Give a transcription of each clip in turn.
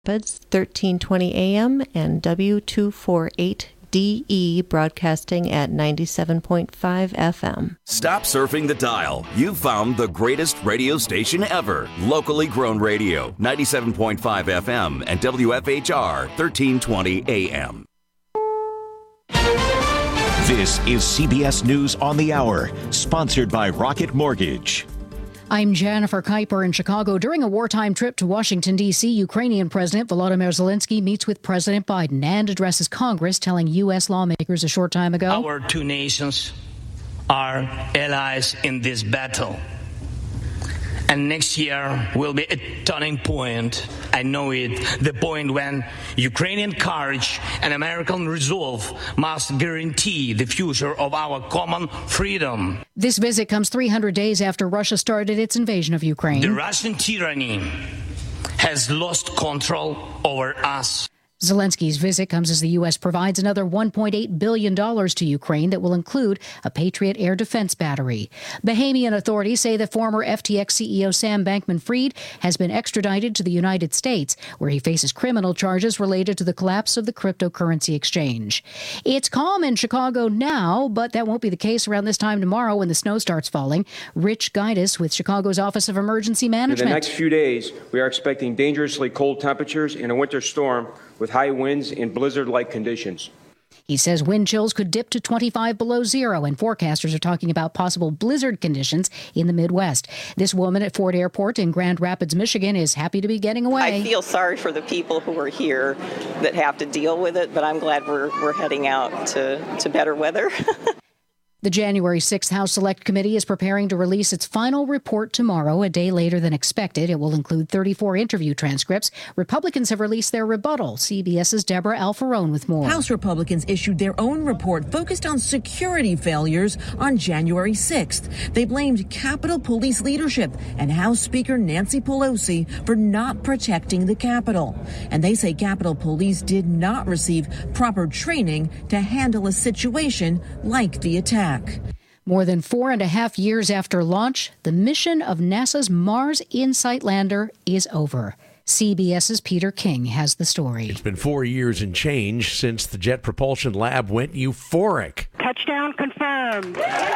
Rapids, 1320 AM, and W248DE broadcasting at 97.5 FM. Stop surfing the dial. You've found the greatest radio station ever. Locally grown radio, 97.5 FM and WFHR, 1320 AM. This is CBS News on the Hour, sponsored by Rocket Mortgage. I'm Jennifer Kuiper in Chicago. During a wartime trip to Washington, D.C., Ukrainian President Volodymyr Zelensky meets with President Biden and addresses Congress, telling U.S. lawmakers a short time ago, "Our two nations are allies in this battle. And next year will be a turning point. I know it. The point when Ukrainian courage and American resolve must guarantee the future of our common freedom." This visit comes 300 days after Russia started its invasion of Ukraine. The Russian tyranny has lost control over us. Zelensky's visit comes as the U.S. provides another $1.8 billion to Ukraine that will include a Patriot air defense battery. Bahamian authorities say that former FTX CEO Sam Bankman-Fried has been extradited to the United States, where he faces criminal charges related to the collapse of the cryptocurrency exchange. It's calm in Chicago now, but that won't be the case around this time tomorrow when the snow starts falling. Rich Guidus with Chicago's Office of Emergency Management. In the next few days, we are expecting dangerously cold temperatures and a winter storm with high winds and blizzard-like conditions. He says wind chills could dip to 25 below zero, and forecasters are talking about possible blizzard conditions in the Midwest. This woman at Ford Airport in Grand Rapids, Michigan, is happy to be getting away. I feel sorry for the people who are here that have to deal with it, but I'm glad we're heading out to better weather. The January 6th House Select Committee is preparing to release its final report tomorrow, a day later than expected. It will include 34 interview transcripts. Republicans have released their rebuttal. CBS's Deborah Alfarone with more. House Republicans issued their own report focused on security failures on January 6th. They blamed Capitol Police leadership and House Speaker Nancy Pelosi for not protecting the Capitol. And they say Capitol Police did not receive proper training to handle a situation like the attack. More than 4.5 years after launch, the mission of NASA's Mars InSight lander is over. CBS's Peter King has the story. It's been 4 years and change since the Jet Propulsion Lab went euphoric. Touchdown confirmed.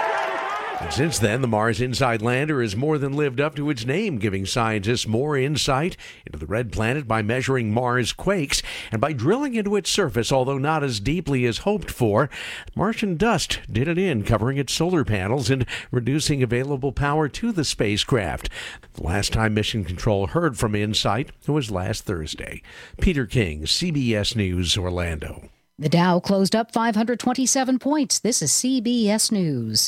And since then, the Mars InSight lander has more than lived up to its name, giving scientists more insight into the red planet by measuring Mars quakes and by drilling into its surface, although not as deeply as hoped for. Martian dust did it in, covering its solar panels and reducing available power to the spacecraft. The last time Mission Control heard from InSight was last Thursday. Peter King, CBS News, Orlando. The Dow closed up 527 points. This is CBS News.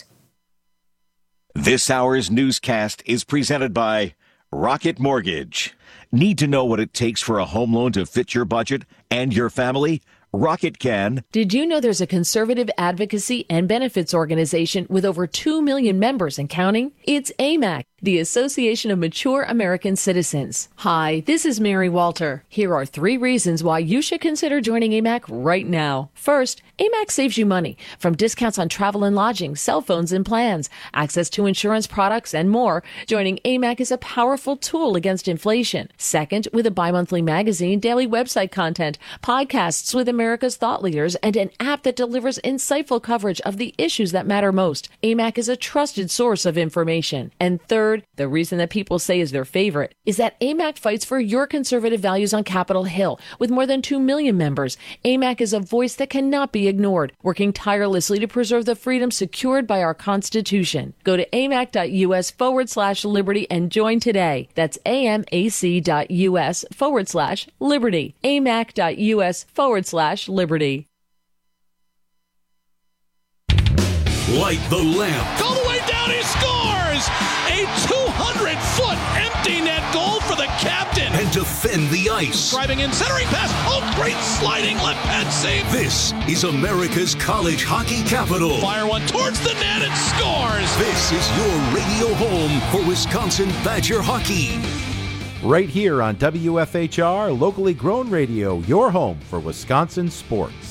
This hour's newscast is presented by Rocket Mortgage. Need to know what it takes for a home loan to fit your budget and your family? Rocket can. Did you know there's a conservative advocacy and benefits organization with over 2 million members and counting? It's AMAC, the Association of Mature American Citizens. Hi, this is Mary Walter. Here are 3 reasons why you should consider joining AMAC right now. First, AMAC saves you money, from discounts on travel and lodging, cell phones and plans, access to insurance products, and more. Joining AMAC is a powerful tool against inflation. Second, with a bi-monthly magazine, daily website content, podcasts with America's thought leaders, and an app that delivers insightful coverage of the issues that matter most. AMAC is a trusted source of information. And third, the reason that people say is their favorite is that AMAC fights for your conservative values on Capitol Hill. With more than 2 million members, AMAC is a voice that cannot be ignored, working tirelessly to preserve the freedom secured by our Constitution. Go to amac.us/liberty and join today. That's amac.us/liberty. amac.us/liberty. Light the lamp. All the way down, he scores! A 200-foot empty net goal for the captain. And defend the ice. Driving in, centering pass. Oh, great sliding left pad save. This is America's college hockey capital. Fire one towards the net and scores. This is your radio home for Wisconsin Badger hockey. Right here on WFHR, locally grown radio, your home for Wisconsin sports.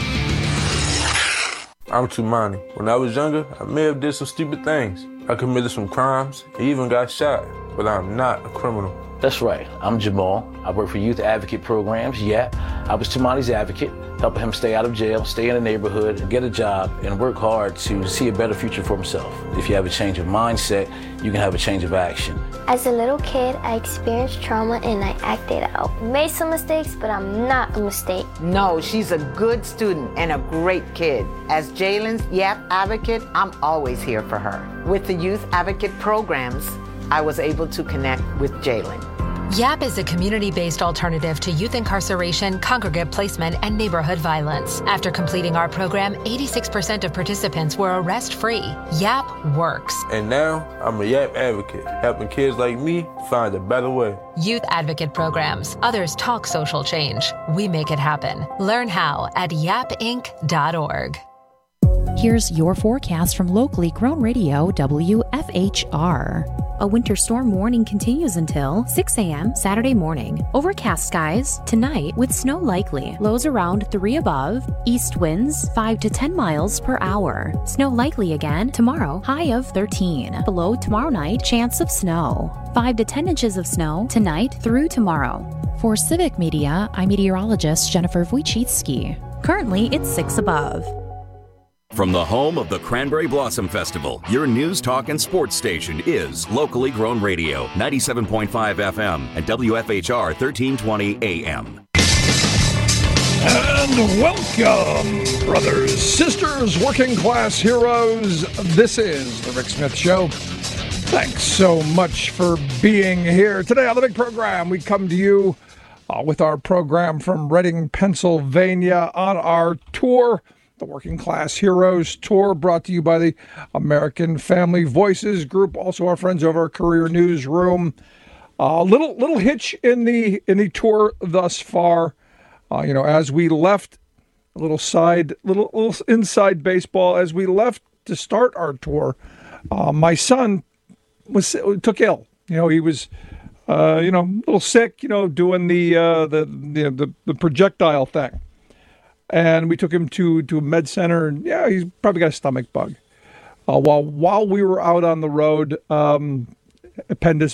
I'm Tumani. When I was younger, I may have did some stupid things. I committed some crimes, and even got shot, but I'm not a criminal. That's right. I'm Jamal. I work for Youth Advocate Programs, YAP. I was Tamani's advocate, helping him stay out of jail, stay in the neighborhood, get a job, and work hard to see a better future for himself. If you have a change of mindset, you can have a change of action. As a little kid, I experienced trauma and I acted out. Made some mistakes, but I'm not a mistake. No, she's a good student and a great kid. As Jalen's YAP advocate, I'm always here for her. With the Youth Advocate Programs, I was able to connect with Jalen. YAP is a community-based alternative to youth incarceration, congregate placement, and neighborhood violence. After completing our program, 86% of participants were arrest-free. YAP works. And now, I'm a YAP advocate, helping kids like me find a better way. Youth Advocate Programs. Others talk social change. We make it happen. Learn how at yapinc.org. Here's your forecast from locally grown radio WFHR. A winter storm warning continues until 6 a.m. Saturday morning. Overcast skies tonight with snow likely. Lows around 3 above. East winds 5 to 10 miles per hour. Snow likely again tomorrow. High of 13. Below tomorrow night. Chance of snow. 5 to 10 inches of snow tonight through tomorrow. For Civic Media, I'm meteorologist Jennifer Wojcicki. Currently, it's 6 above. From the home of the Cranberry Blossom Festival, your news, talk, and sports station is Locally Grown Radio, 97.5 FM and WFHR 1320 AM. And welcome, brothers, sisters, working class heroes. This is The Rick Smith Show. Thanks so much for being here. Today on the big program, we come to you with our program from Reading, Pennsylvania on our tour. The Working Class Heroes Tour, brought to you by the American Family Voices Group. Also, our friends over at Career Newsroom. Little hitch in the tour thus far. As we left, a little inside baseball. As we left to start our tour, my son took ill. He was a little sick. Doing the projectile thing. And we took him to a med center, and he's probably got a stomach bug. While we were out on the road, appendix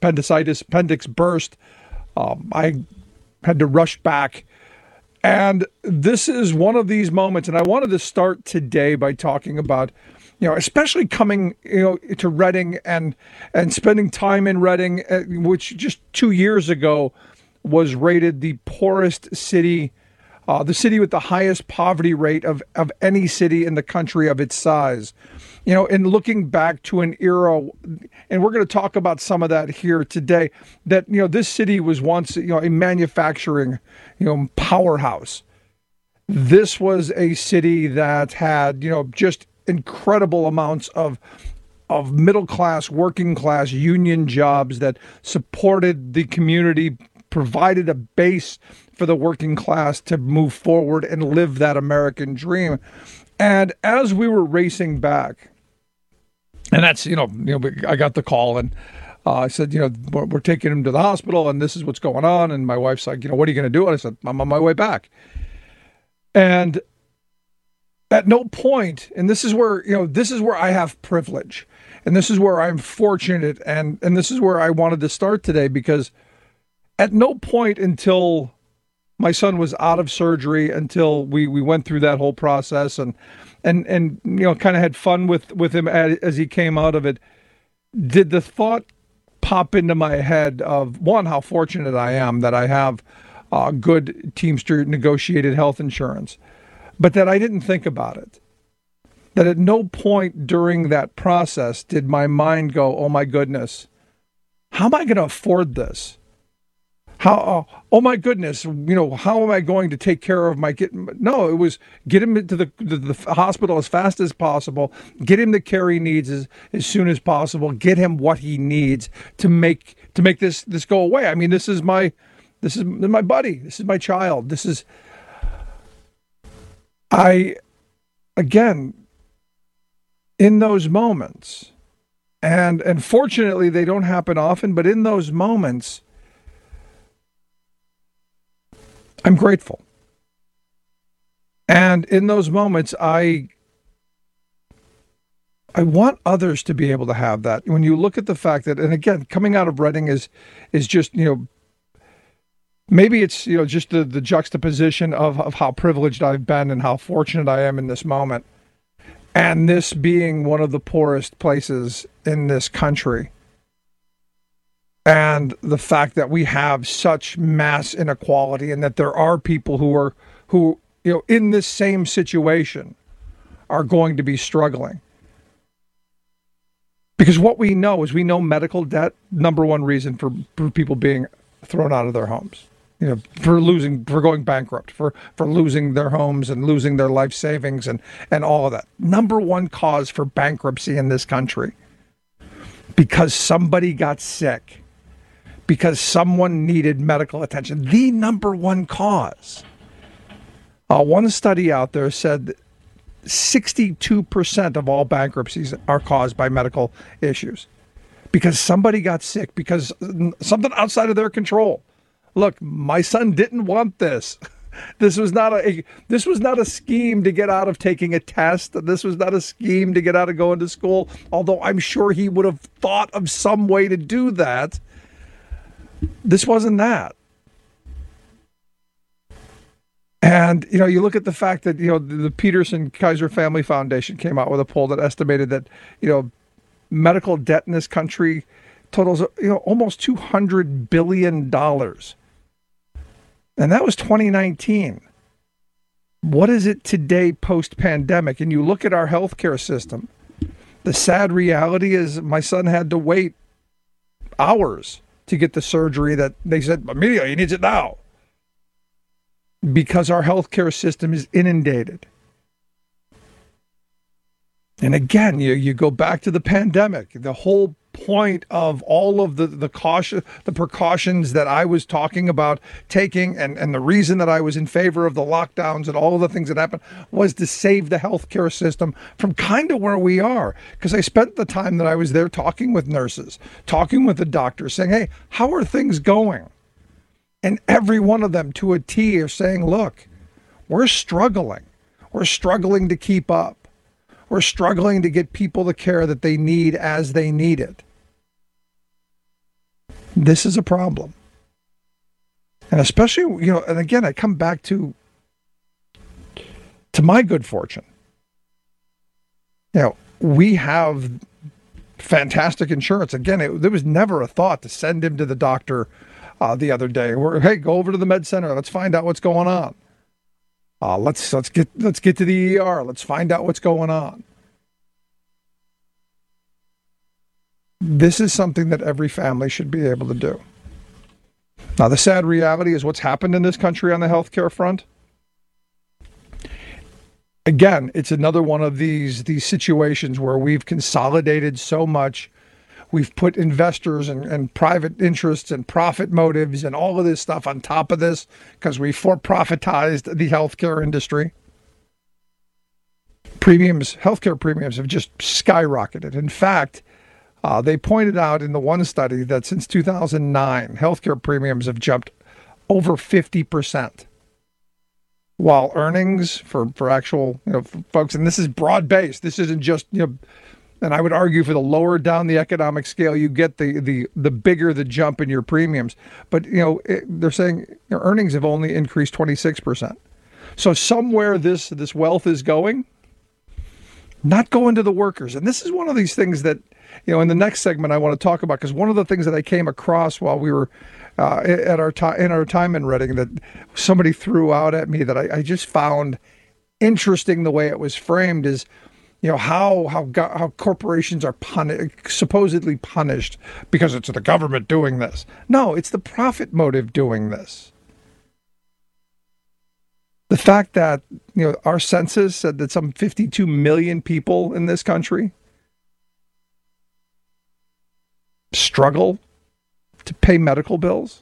burst. I had to rush back. And this is one of these moments, and I wanted to start today by talking about, especially coming, to Reading and spending time in Reading, which just 2 years ago was rated the poorest city, the city with the highest poverty rate of any city in the country of its size. And looking back to an era, and we're going to talk about some of that here today, that, this city was once, a manufacturing, powerhouse. This was a city that had, just incredible amounts of middle class, working class union jobs that supported the community, provided a base for the working class to move forward and live that American dream. And as we were racing back, and that's, I got the call and I said, we're taking him to the hospital and this is what's going on. And my wife's like, what are you going to do? And I said, I'm on my way back. And at no point, and this is where I have privilege, and this is where I'm fortunate, and this is where I wanted to start today, because at no point until my son was out of surgery, until we went through that whole process and kind of had fun with him as he came out of it, did the thought pop into my head of, one, how fortunate I am that I have good Teamster negotiated health insurance, but that I didn't think about it. That at no point during that process did my mind go, oh my goodness, how am I going to afford this? How, oh my goodness, how am I going to take care of my kid? No, it was get him to the hospital as fast as possible, get him the care he needs as soon as possible, get him what he needs to make this go away. I mean, this is my buddy, this is my child, again, in those moments, and fortunately they don't happen often, but in those moments, I'm grateful. And in those moments, I I want others to be able to have that. When you look at the fact that, and again, coming out of Reading is just, maybe it's, just the juxtaposition of how privileged I've been and how fortunate I am in this moment. And this being one of the poorest places in this country. And the fact that we have such mass inequality and that there are people who in this same situation are going to be struggling. Because what we know is medical debt, number one reason for people being thrown out of their homes. For going bankrupt, for losing their homes and losing their life savings and all of that. Number one cause for bankruptcy in this country. Because somebody got sick. Because someone needed medical attention. The number one cause. One study out there said 62% of all bankruptcies are caused by medical issues. Because somebody got sick. Because something outside of their control. Look, my son didn't want this. This was not a scheme to get out of taking a test. This was not a scheme to get out of going to school, although I'm sure he would have thought of some way to do that. This wasn't that. And, you look at the fact that, the Peterson Kaiser Family Foundation came out with a poll that estimated that, medical debt in this country totals, almost $200 billion. And that was 2019. What is it today post-pandemic? And you look at our healthcare system, the sad reality is my son had to wait hours to get the surgery that they said, Emilio, he needs it now. Because our healthcare system is inundated. And again, you go back to the pandemic, the whole point of all of the precautions that I was talking about taking and the reason that I was in favor of the lockdowns and all of the things that happened was to save the healthcare system from kind of where we are. Because I spent the time that I was there talking with nurses, talking with the doctors, saying, hey, how are things going? And every one of them to a T are saying, look, we're struggling. We're struggling to keep up. We're struggling to get people the care that they need as they need it. This is a problem. And especially, and again, I come back to my good fortune. We have fantastic insurance. Again, there was never a thought to send him to the doctor the other day. Hey, go over to the med center. Let's find out what's going on. Let's get to the ER. Let's find out what's going on. This is something that every family should be able to do. Now, the sad reality is what's happened in this country on the healthcare front. Again, it's another one of these situations where we've consolidated so much. We've put investors and private interests and profit motives and all of this stuff on top of this because we for-profitized the healthcare industry. Healthcare premiums have just skyrocketed. In fact, they pointed out in the one study that since 2009, healthcare premiums have jumped over 50%. While earnings for actual, folks, and this is broad-based, this isn't just, and I would argue for the lower down the economic scale you get, the bigger the jump in your premiums. But, they're saying earnings have only increased 26%. So somewhere this wealth is going, not going to the workers. And this is one of these things that, in the next segment I want to talk about, because one of the things that I came across while we were in our time in Reading that somebody threw out at me that I just found interesting the way it was framed is, how corporations are supposedly punished because it's the government doing this. No, it's the profit motive doing this. The fact that, our census said that some 52 million people in this country struggle to pay medical bills.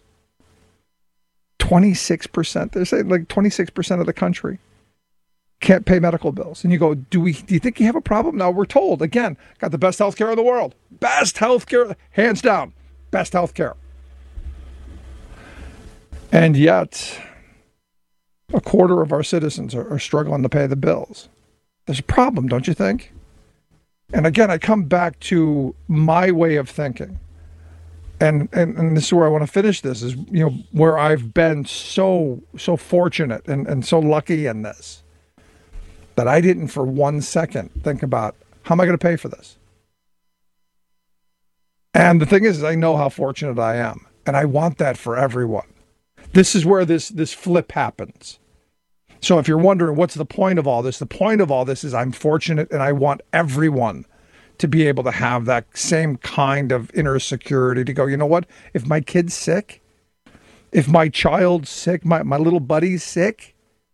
26%. They're saying like 26% of the country can't pay medical bills. And you go, do you think you have a problem? Now we're told, again, got the best healthcare in the world. Best healthcare, hands down, best healthcare. And yet, a quarter of our citizens are struggling to pay the bills. There's a problem, don't you think? And again, I come back to my way of thinking. And this is where I want to finish this, is, where I've been so fortunate and so lucky in this, that I didn't for 1 second think about, how am I going to pay for this? And the thing is I know how fortunate I am, and I want that for everyone. This is where this flip happens. So if you're wondering what's the point of all this, the point of all this is I'm fortunate, and I want everyone to be able to have that same kind of inner security to go, you know what? If my kid's sick, if my child's sick, my little buddy's sick,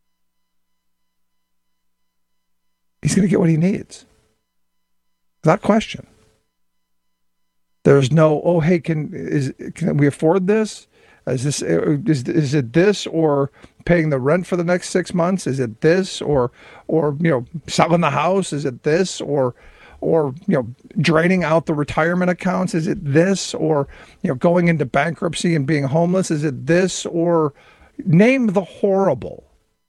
he's going to get what he needs. Without question. There's no, oh, hey, can we afford this? Is it this, or paying the rent for the next 6 months? Is it this, or selling the house? Is it this, or draining out the retirement accounts? Is it this, or going into bankruptcy and being homeless? Is it this, or name the horrible?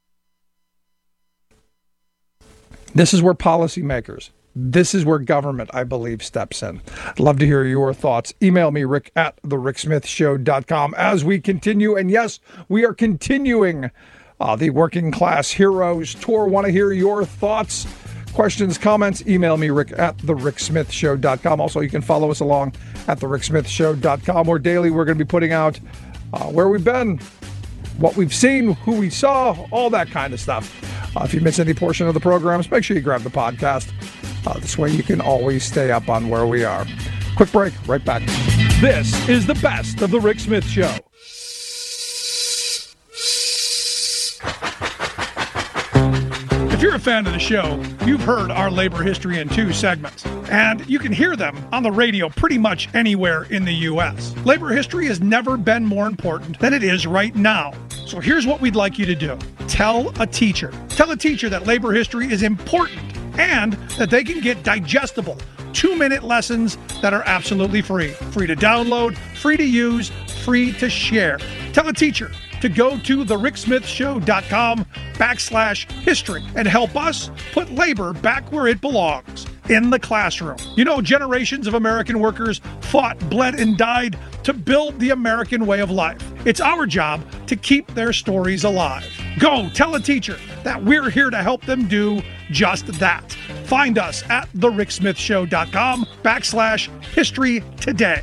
This is where policymakers, this is where government, I believe, steps in. I'd love to hear your thoughts. Email me, rick@thericksmithshow.com, as we continue. And yes, we are continuing the Working Class Heroes Tour. Want to hear your thoughts, questions, comments? Email me, rick@thericksmithshow.com. Also, you can follow us along at thericksmithshow.com, where daily we're going to be putting out where we've been, what we've seen, who we saw, all that kind of stuff. If you miss any portion of the programs, make sure you grab the podcast. This way you can always stay up on where we are. Quick break, right back. This is the best of the Rick Smith Show. If you're a fan of the show, you've heard our Labor History in 2 segments, and you can hear them on the radio pretty much anywhere in the U.S. Labor history has never been more important than it is right now. So here's what we'd like you to do. Tell a teacher. Tell a teacher that labor history is important and that they can get digestible 2-minute lessons that are absolutely free. Free to download, free to use, free to share. Tell a teacher to go to thericksmithshow.com/history and help us put labor back where it belongs, in the classroom. Generations of American workers fought, bled, and died to build the American way of life. It's our job to keep their stories alive. Go tell a teacher that we're here to help them do just that. Find us at thericksmithshow.com/history today.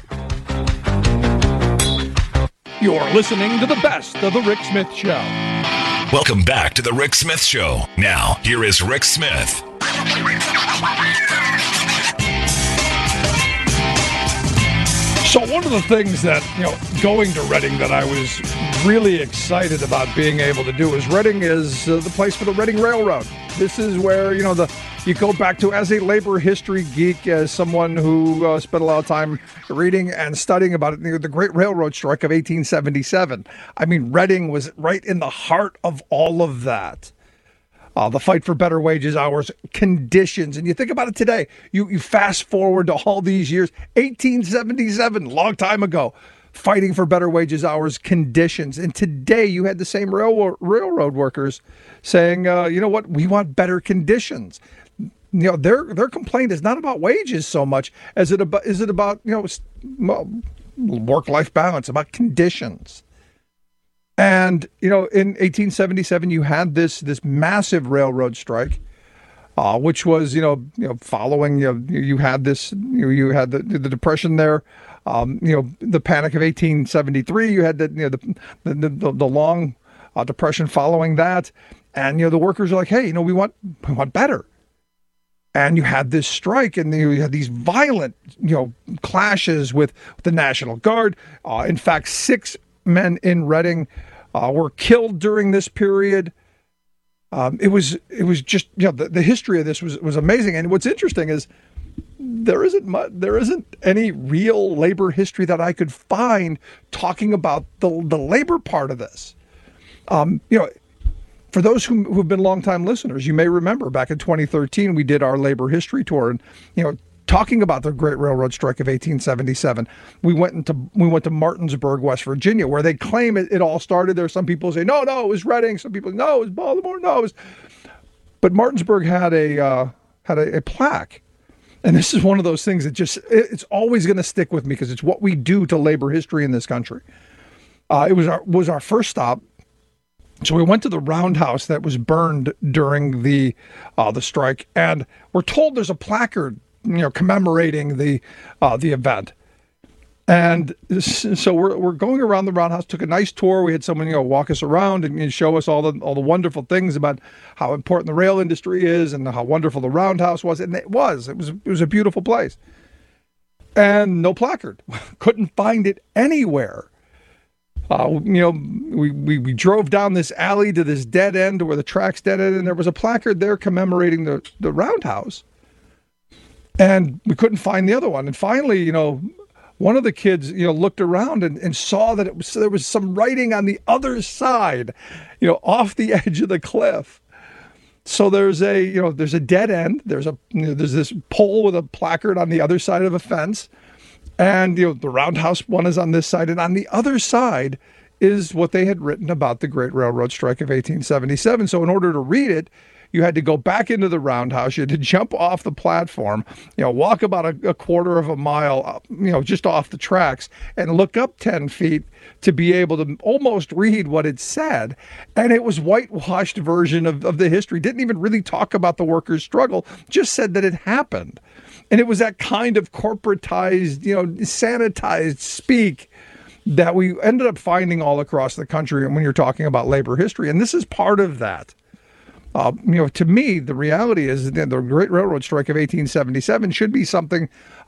You're listening to the best of the Rick Smith Show. Welcome back to the Rick Smith Show. Now, here is Rick Smith. So one of the things that, going to Reading that I was really excited about being able to do is Reading is the place for the Reading Railroad. This is where, you go back to, as a labor history geek, as someone who spent a lot of time reading and studying about it, the Great Railroad Strike of 1877. I mean, Reading was right in the heart of all of that. The fight for better wages, hours, conditions. And you think about it today, you fast forward to all these years, 1877, long time ago, fighting for better wages, hours, conditions. And today you had the same railroad workers saying, you know what, we want better conditions. Their complaint is not about wages so much as it about work-life balance, about conditions. And, in 1877, you had this massive railroad strike, which was, following, you had this, you had the Depression there, the Panic of 1873, you had the long Depression following that. And, the workers are like, hey, we want better. And you had this strike, and you had these violent, clashes with the National Guard. In fact, 6 men in Reading were killed during this period. It was just, the history of this was amazing. And what's interesting is there isn't any real labor history that I could find talking about the labor part of this. For those who've been longtime listeners, you may remember back in 2013, we did our labor history tour, and, talking about the Great Railroad Strike of 1877. We went to Martinsburg, West Virginia, where they claim it all started there. Some people say, no, it was Reading. Some people, no, it was Baltimore. No, it was... But Martinsburg had a plaque And this is one of those things that it's always going to stick with me because it's what we do to labor history in this country. It was our first stop. So we went to the roundhouse that was burned during the strike, and we're told there's a placard, commemorating the event. And so we're going around the roundhouse. Took a nice tour. We had someone walk us around and show us all the wonderful things about how important the rail industry is and how wonderful the roundhouse was. And it was a beautiful place. And no placard. Couldn't find it anywhere. We drove down this alley to this dead end where the track's dead end, and there was a placard there commemorating the roundhouse. And we couldn't find the other one. And finally, one of the kids, looked around and saw that there was some writing on the other side, off the edge of the cliff. So there's a dead end. There's this pole with a placard on the other side of a fence. And, the roundhouse one is on this side. And on the other side is what they had written about the Great Railroad Strike of 1877. So in order to read it, you had to go back into the roundhouse. You had to jump off the platform, walk about a quarter of a mile, just off the tracks and look up 10 feet to be able to almost read what it said. And it was whitewashed version of the history. Didn't even really talk about the workers' struggle, just said that it happened. And it was that kind of corporatized, sanitized speak that we ended up finding all across the country. And when you're talking about labor history, and this is part of that. To me, the reality is that the Great Railroad Strike of 1877 should be something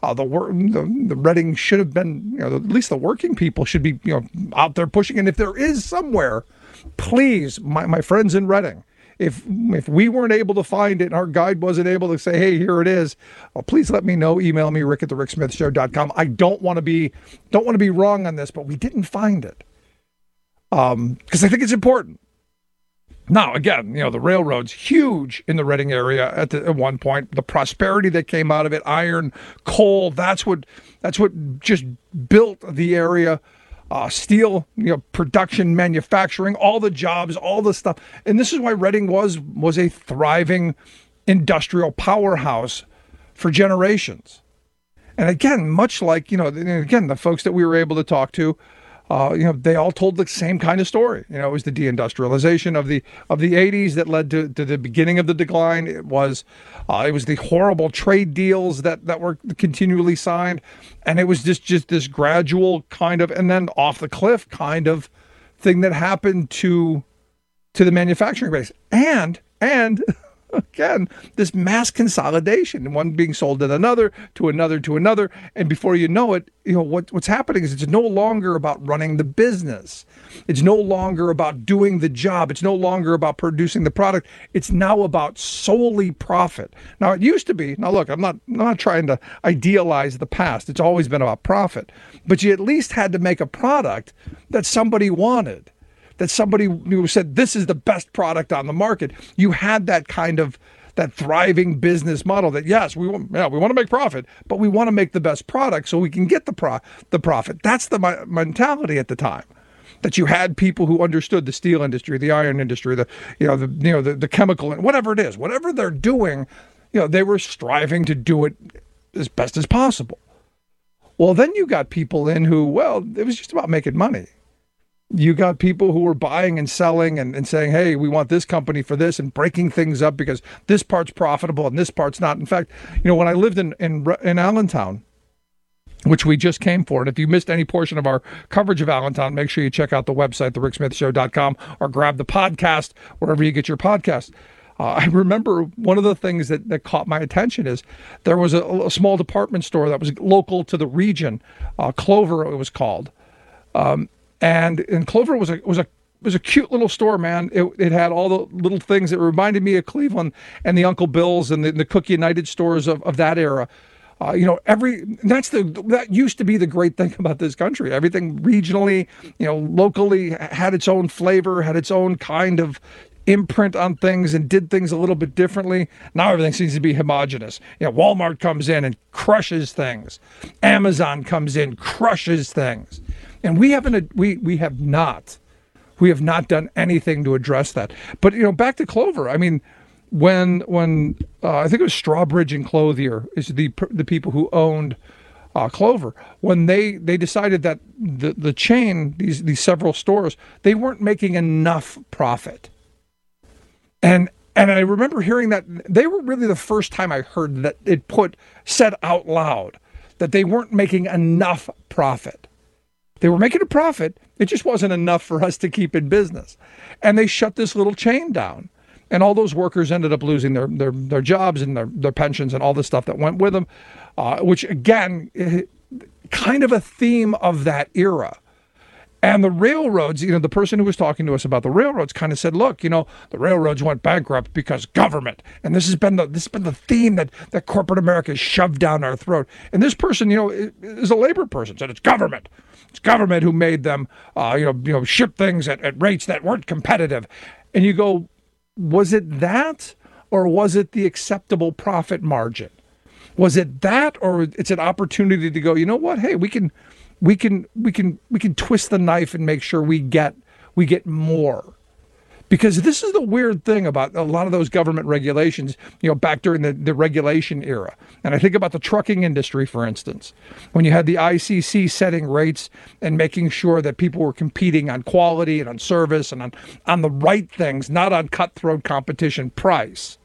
the Reading should have been, at least the working people should be, out there pushing. And if there is somewhere, please, my friends in Reading, if we weren't able to find it and our guide wasn't able to say, hey, here it is, please let me know. Email me, rick@thericksmithshow.com. I don't want to be wrong on this, but we didn't find it because I think it's important. Now, again, the railroad's huge in the Reading area at one point. The prosperity that came out of it, iron, coal, that's what just built the area. Steel, production, manufacturing, all the jobs, all the stuff. And this is why Reading was a thriving industrial powerhouse for generations. And again, much like, the folks that we were able to talk to, they all told the same kind of story. It was the deindustrialization of the 80s that led to the beginning of the decline. It was the horrible trade deals that were continually signed, and it was just this gradual kind of, and then off the cliff kind of thing that happened to the manufacturing base, and again, this mass consolidation, one being sold to another, and before you know it, what's happening is it's no longer about running the business. It's no longer about doing the job. It's no longer about producing the product. It's now about solely profit. Now, it used to be, now look, I'm not trying to idealize the past. It's always been about profit, but you at least had to make a product that somebody wanted. That somebody who said, this is the best product on the market. You had that kind of, that thriving business model that, yes, we want to make profit, but we want to make the best product so we can get the profit. That's the mentality at the time. That you had people who understood the steel industry, the iron industry, the chemical, and whatever it is, whatever they're doing, they were striving to do it as best as possible. Well, then you got people in who, it was just about making money. You got people who were buying and selling and saying, hey, we want this company for this, and breaking things up because this part's profitable and this part's not. In fact, when I lived in Allentown, which we just came for, and if you missed any portion of our coverage of Allentown, make sure you check out the website, thericksmithshow.com, or grab the podcast wherever you get your podcast. I remember one of the things that caught my attention is there was a small department store that was local to the region, Clover it was called. And Clover was a cute little store, man. It had all the little things that reminded me of Cleveland and the Uncle Bill's and the Cook United stores of that era. That used to be the great thing about this country. Everything regionally, locally had its own flavor, had its own kind of imprint on things and did things a little bit differently. Now everything seems to be homogenous. Walmart comes in and crushes things. Amazon comes in, crushes things. And we have not done anything to address that. But back to Clover. I mean, when I think it was Strawbridge and Clothier is the people who owned Clover, when they decided that the chain, these several stores, they weren't making enough profit. And I remember hearing that they were really the first time I heard that it said out loud that they weren't making enough profit. They were making a profit. It just wasn't enough for us to keep in business. And they shut this little chain down. And all those workers ended up losing their jobs and their pensions and all the stuff that went with them, which, again, kind of a theme of that era. And the railroads, the person who was talking to us about the railroads kind of said, look, the railroads went bankrupt because government. And this has been the theme that corporate America has shoved down our throat. And this person, is a labor person, said it's government. It's government who made them, ship things at rates that weren't competitive. And you go, was it that, or was it the acceptable profit margin? Was it that, or it's an opportunity to go, you know what? Hey, we can twist the knife and make sure we get more. Because this is the weird thing about a lot of those government regulations, back during the regulation era. And I think about the trucking industry, for instance, when you had the ICC setting rates and making sure that people were competing on quality and on service and on the right things, not on cutthroat competition price.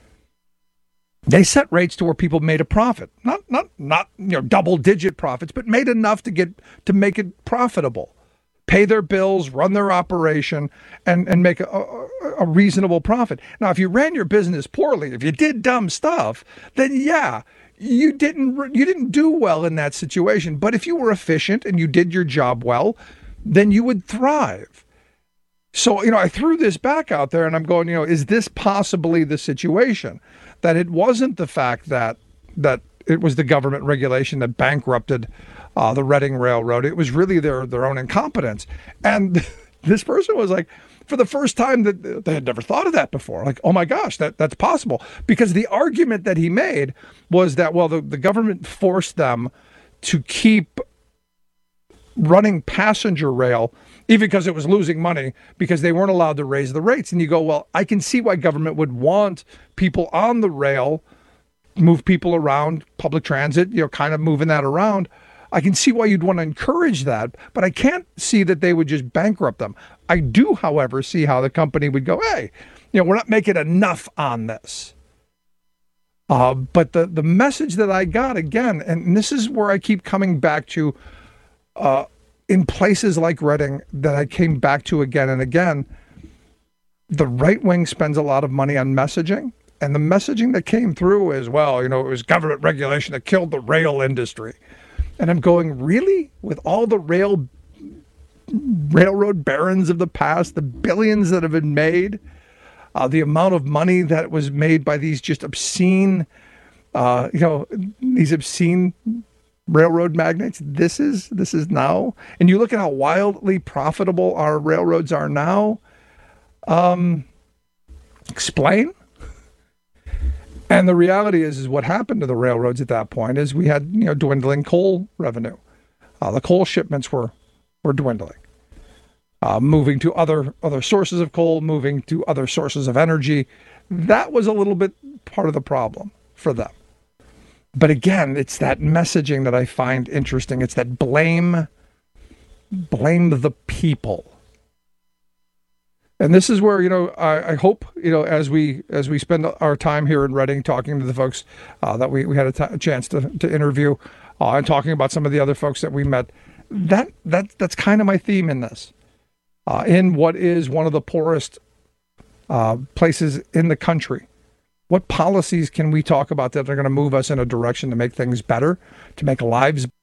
They set rates to where people made a profit, not double-digit profits, but made enough to make it profitable, pay their bills, run their operation, and make a reasonable profit. Now, if you ran your business poorly, if you did dumb stuff, then yeah, you didn't do well in that situation. But if you were efficient and you did your job well, then you would thrive. So, I threw this back out there and I'm going, is this possibly the situation? That it wasn't the fact that it was the government regulation that bankrupted the Reading Railroad. It was really their own incompetence. And this person was like, for the first time, that they had never thought of that before. Like, oh my gosh, that's possible. Because the argument that he made was that, well, the government forced them to keep running passenger rail, even because it was losing money, because they weren't allowed to raise the rates. And you go, well, I can see why government would want people on the rail, move people around, public transit, kind of moving that around. I can see why you'd want to encourage that, but I can't see that they would just bankrupt them. I do, however, see how the company would go, hey, we're not making enough on this. But the message that I got, again, and this is where I keep coming back to, in places like Reading, that I came back to again and again, the right wing spends a lot of money on messaging. And the messaging that came through is, well, it was government regulation that killed the rail industry. And I'm going, really? With all the railroad barons of the past, the billions that have been made, the amount of money that was made by these just obscene, these obscene railroad magnates, this is now. And you look at how wildly profitable our railroads are now. Explain. And the reality is what happened to the railroads at that point is we had, dwindling coal revenue. The coal shipments were dwindling, moving to other sources of coal, moving to other sources of energy. That was a little bit part of the problem for them. But again, it's that messaging that I find interesting. It's that blame the people. And this is where, I hope, as we spend our time here in Reading talking to the folks that we had a chance to interview and talking about some of the other folks that we met, that's kind of my theme in this. In what is one of the poorest places in the country, what policies can we talk about that are going to move us in a direction to make things better, to make lives better?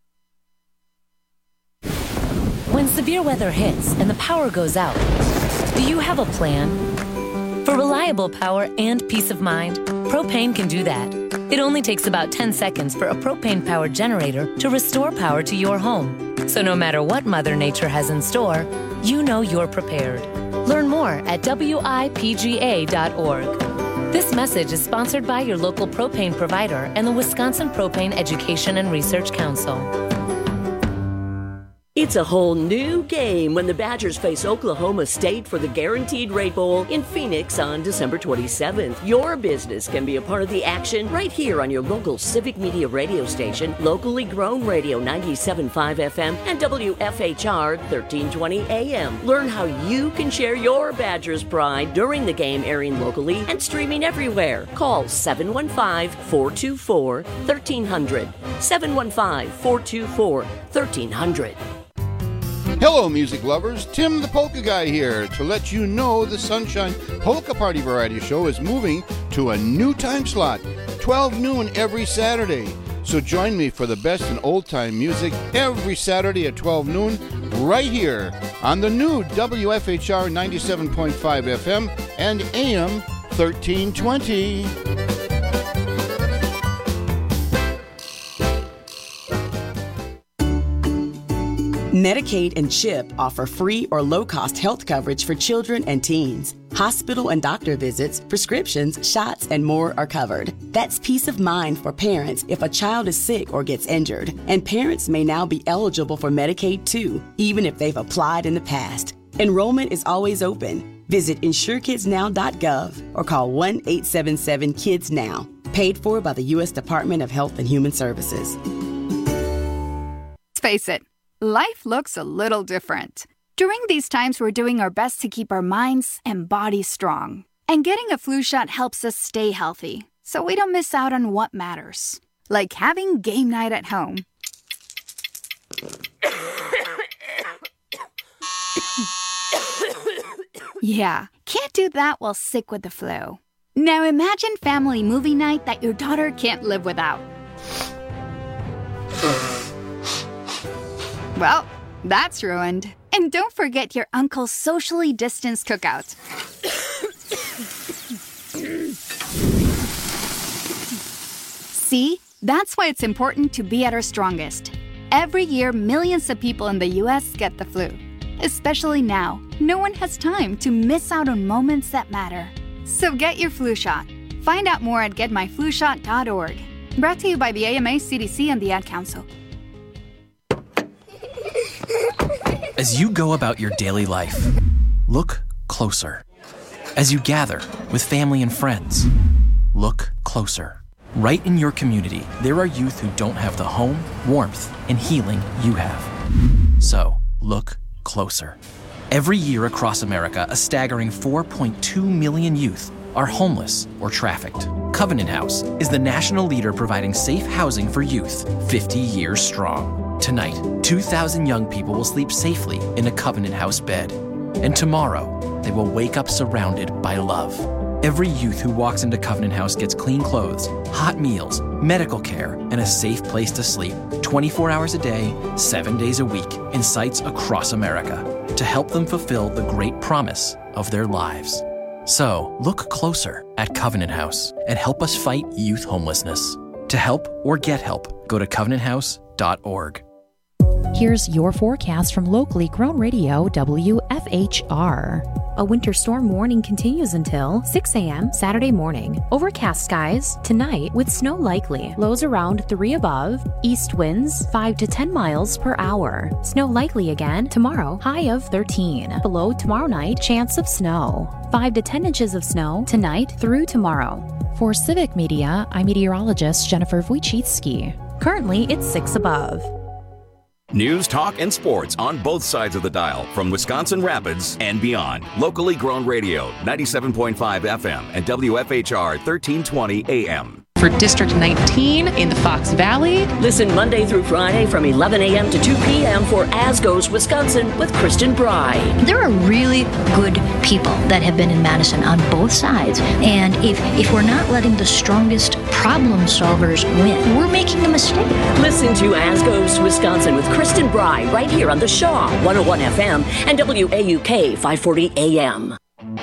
When severe weather hits and the power goes out, do you have a plan? For reliable power and peace of mind, propane can do that. It only takes about 10 seconds for a propane-powered generator to restore power to your home. So no matter what Mother Nature has in store, you know you're prepared. Learn more at WIPGA.org. This message is sponsored by your local propane provider and the Wisconsin Propane Education and Research Council. It's a whole new game when the Badgers face Oklahoma State for the Guaranteed Rate Bowl in Phoenix on December 27th. Your business can be a part of the action right here on your local Civic Media radio station, locally grown radio 97.5 FM and WFHR 1320 AM. Learn how you can share your Badgers pride during the game, airing locally and streaming everywhere. Call 715-424-1300. 715-424-1300. Hello, music lovers. Tim the Polka Guy here to let you know the Sunshine Polka Party Variety Show is moving to a new time slot, 12 noon every Saturday. So join me for the best in old-time music every Saturday at 12 noon right here on the new WFHR 97.5 FM and AM 1320. Medicaid and CHIP offer free or low-cost health coverage for children and teens. Hospital and doctor visits, prescriptions, shots, and more are covered. That's peace of mind for parents if a child is sick or gets injured. And parents may now be eligible for Medicaid too, even if they've applied in the past. Enrollment is always open. Visit InsureKidsNow.gov or call 1-877-KIDS-NOW. Paid for by the U.S. Department of Health and Human Services. Let's face it. Life looks a little different. During these times, we're doing our best to keep our minds and bodies strong. And getting a flu shot helps us stay healthy, so we don't miss out on what matters. Like having game night at home. Yeah, can't do that while sick with the flu. Now imagine family movie night that your daughter can't live without. Well, that's ruined. And don't forget your uncle's socially distanced cookout. See? That's why it's important to be at our strongest. Every year, millions of people in the U.S. get the flu. Especially now, no one has time to miss out on moments that matter. So get your flu shot. Find out more at getmyflushot.org. Brought to you by the AMA, CDC, and the Ad Council. As you go about your daily life, look closer. As you gather with family and friends, look closer. Right in your community, there are youth who don't have the home, warmth, and healing you have. So, look closer. Every year across America, a staggering 4.2 million youth are homeless or trafficked. Covenant House is the national leader providing safe housing for youth, 50 years strong. Tonight, 2,000 young people will sleep safely in a Covenant House bed. And tomorrow, they will wake up surrounded by love. Every youth who walks into Covenant House gets clean clothes, hot meals, medical care, and a safe place to sleep 24 hours a day, 7 days a week in sites across America to help them fulfill the great promise of their lives. So, look closer at Covenant House and help us fight youth homelessness. To help or get help, go to covenanthouse.org. Here's your forecast from locally grown radio WFHR. A winter storm warning continues until 6 a.m. Saturday morning. Overcast skies tonight with snow likely. Lows around 3 above. East winds 5 to 10 miles per hour. Snow likely again tomorrow. High of 13. Below tomorrow night. Chance of snow. 5 to 10 inches of snow tonight through tomorrow. For Civic Media, I'm meteorologist Jennifer Wojcicki. Currently, it's 6 above. News, talk, and sports on both sides of the dial from Wisconsin Rapids and beyond. Locally grown radio, 97.5 FM and WFHR 1320 AM. For District 19 in the Fox Valley. Listen Monday through Friday from 11 a.m. to 2 p.m. for As Goes Wisconsin with Kristen Bry. There are really good people that have been in Madison on both sides. And if we're not letting the strongest problem solvers win, we're making a mistake. Listen to As Goes Wisconsin with Kristen Bry right here on the Shaw 101 FM and WAUK 540 AM.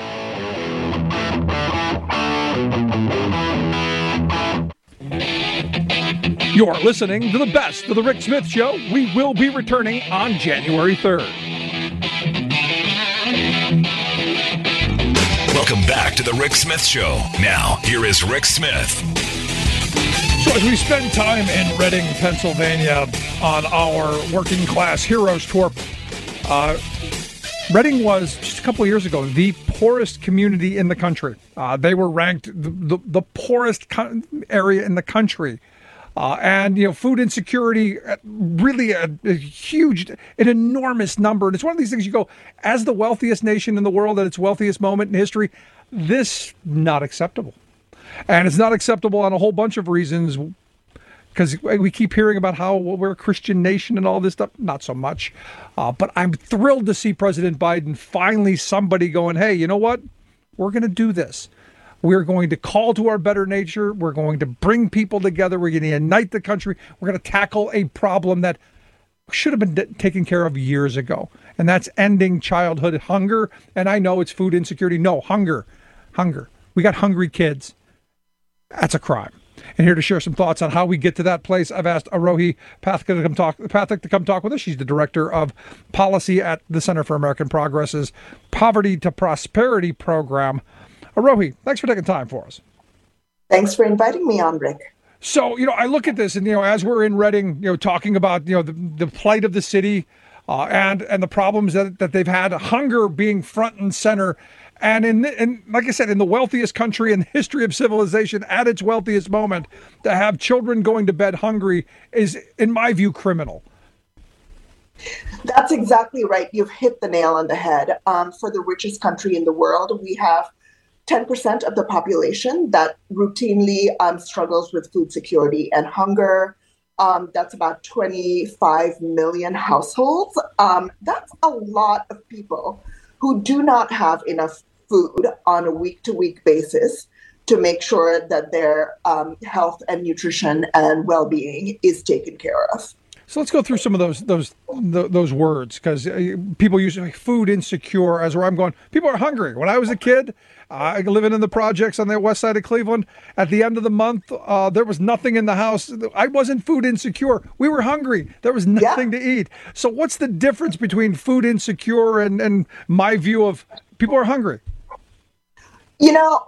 You're listening to the best of the Rick Smith Show. We will be returning on January 3rd. Welcome back to the Rick Smith Show. Now, here is Rick Smith. So as we spend time in Reading, Pennsylvania on our Working Class Heroes Tour, Reading was, just a couple of years ago, the poorest community in the country. They were ranked the poorest area in the country. And, you know, food insecurity, really a huge, an enormous number. And it's one of these things you go, as the wealthiest nation in the world at its wealthiest moment in history, this not acceptable. And it's not acceptable on a whole bunch of reasons, because we keep hearing about how we're a Christian nation and all this stuff. Not so much. But I'm thrilled to see President Biden finally somebody going, hey, you know what? We're going to do this. We're going to call to our better nature. We're going to bring people together. We're going to unite the country. We're going to tackle a problem that should have been taken care of years ago. And that's ending childhood hunger. And I know it's food insecurity. No, hunger. We got hungry kids. That's a crime. And here to share some thoughts on how we get to that place, I've asked Arohi Pathak to come talk with us. She's the director of policy at the Center for American Progress's Poverty to Prosperity program. Arohi, thanks for taking time for us. Thanks for inviting me on, Rick. So, you know, I look at this and, you know, as we're in Reading, you know, talking about, you know, the plight of the city and the problems that they've had, hunger being front and center. And like I said, in the wealthiest country in the history of civilization, at its wealthiest moment, to have children going to bed hungry is, in my view, criminal. That's exactly right. You've hit the nail on the head. For the richest country in the world, we have 10% of the population that routinely struggles with food security and hunger. That's about 25 million households. That's a lot of people who do not have enough food on a week-to-week basis to make sure that their health and nutrition and well-being is taken care of. So let's go through some of those words, because people use food insecure as where I'm going. People are hungry. When I was a kid, living in the projects on the west side of Cleveland, at the end of the month, there was nothing in the house. I wasn't food insecure. We were hungry. There was nothing to eat. So what's the difference between food insecure and my view of people are hungry? You know,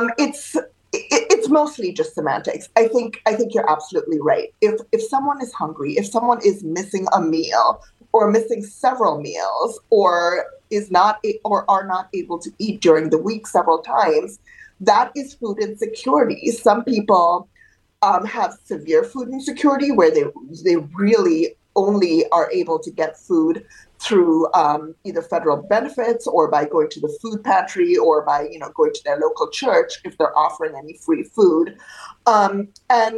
it's mostly just semantics. I think you're absolutely right. If someone is hungry, if someone is missing a meal or missing several meals, or are not able to eat during the week several times, that is food insecurity. Some people have severe food insecurity where they really only are able to get food through either federal benefits or by going to the food pantry or by, you know, going to their local church if they're offering any free food. And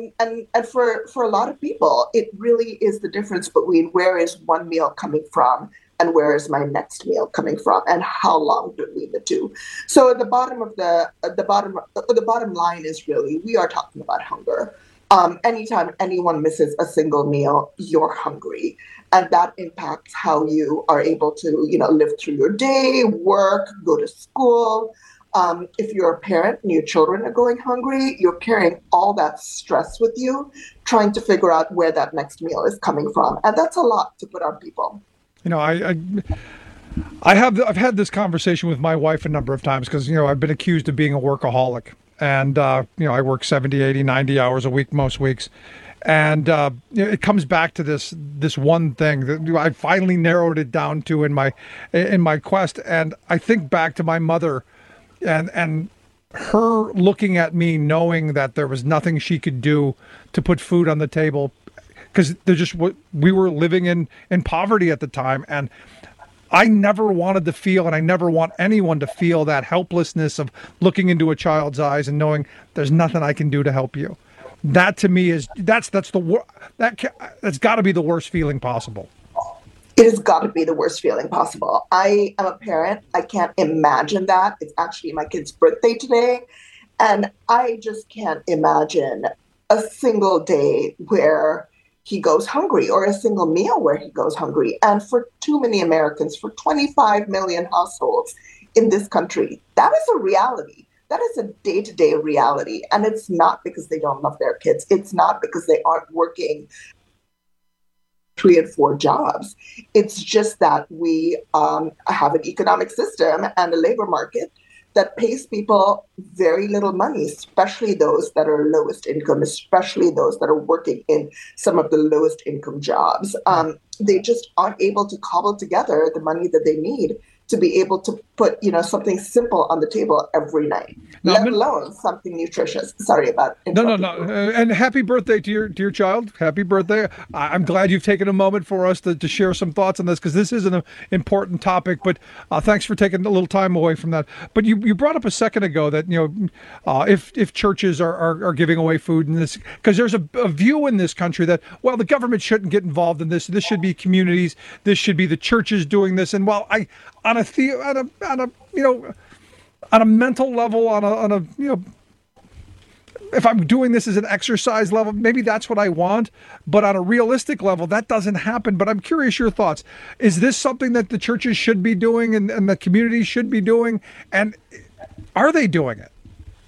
for a lot of people, it really is the difference between where is one meal coming from and where is my next meal coming from, and how long between the two. So at the bottom line is really, we are talking about hunger. Anytime anyone misses a single meal, you're hungry. And that impacts how you are able to, you know, live through your day, work, go to school. If you're a parent and your children are going hungry, you're carrying all that stress with you, trying to figure out where that next meal is coming from. And that's a lot to put on people. You know, I've had this conversation with my wife a number of times because, you know, I've been accused of being a workaholic. And, you know, I work 70, 80, 90 hours a week most weeks. And you know, it comes back to this one thing that I finally narrowed it down to in my quest. And I think back to my mother and her looking at me, knowing that there was nothing she could do to put food on the table, because we were living in poverty at the time. And I never wanted to feel, and I never want anyone to feel, that helplessness of looking into a child's eyes and knowing there's nothing I can do to help you. That to me is that's got to be the worst feeling possible. It has got to be the worst feeling possible. I am a parent. I can't imagine that. It's actually my kid's birthday today, and I just can't imagine a single day where he goes hungry, or a single meal where he goes hungry. And for too many Americans, for 25 million households in this country, that is a reality. That is a day-to-day reality. And it's not because they don't love their kids. It's not because they aren't working 3 and 4 jobs. It's just that we have an economic system and a labor market that pays people very little money, especially those that are lowest income, especially those that are working in some of the lowest income jobs. They just aren't able to cobble together the money that they need to be able to put, something simple on the table every night, let alone something nutritious. Sorry about interrupting. No. And happy birthday to your child. Happy birthday. I'm glad you've taken a moment for us to share some thoughts on this, because this is an important topic. But thanks for taking a little time away from that. But you brought up a second ago that, if churches are giving away food in this, because there's a view in this country that, well, the government shouldn't get involved in this. This should be communities. This should be the churches doing this. And while on a mental level, if I'm doing this as an exercise level, maybe that's what I want. But on a realistic level, that doesn't happen. But I'm curious your thoughts. Is this something that the churches should be doing and the community should be doing? And are they doing it?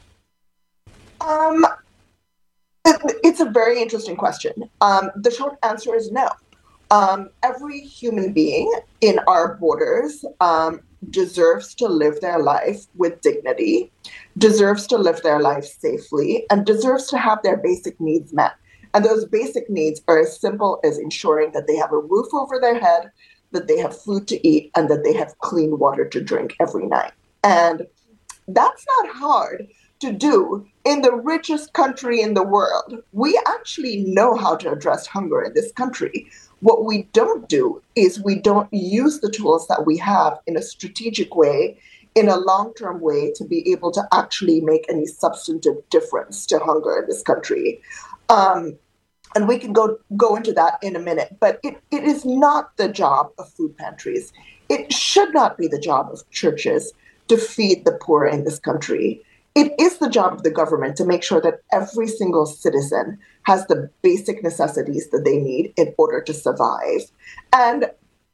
It's a very interesting question. The short answer is no. Every human being in our borders deserves to live their life with dignity, deserves to live their life safely, and deserves to have their basic needs met. And those basic needs are as simple as ensuring that they have a roof over their head, that they have food to eat, and that they have clean water to drink every night. And that's not hard to do in the richest country in the world. We actually know how to address hunger in this country. What we don't do is we don't use the tools that we have in a strategic way, in a long-term way, to be able to actually make any substantive difference to hunger in this country. And we can go into that in a minute, but it is not the job of food pantries. It should not be the job of churches to feed the poor in this country. It is the job of the government to make sure that every single citizen has the basic necessities that they need in order to survive. And,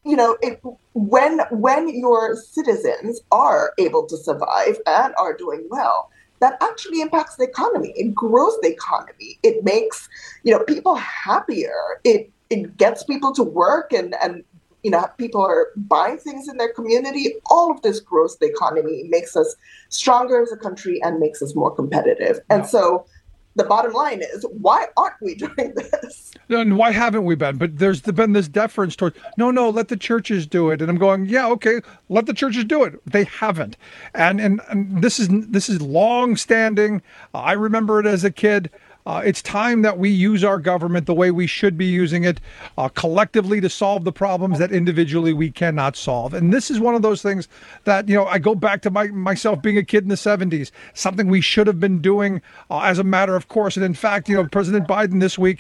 when your citizens are able to survive and are doing well, that actually impacts the economy. It grows the economy. It makes, people happier. It gets people to work and people are buying things in their community. All of this grows the economy, makes us stronger as a country, and makes us more competitive. And so the bottom line is, why aren't we doing this? And why haven't we been? But there's been this deference towards, no, let the churches do it. And I'm going, yeah, okay, let the churches do it. They haven't. And this is long standing. I remember it as a kid. It's time that we use our government the way we should be using it, collectively, to solve the problems that individually we cannot solve. And this is one of those things that, I go back to myself being a kid in the 70s, something we should have been doing as a matter of course. And in fact, President Biden this week,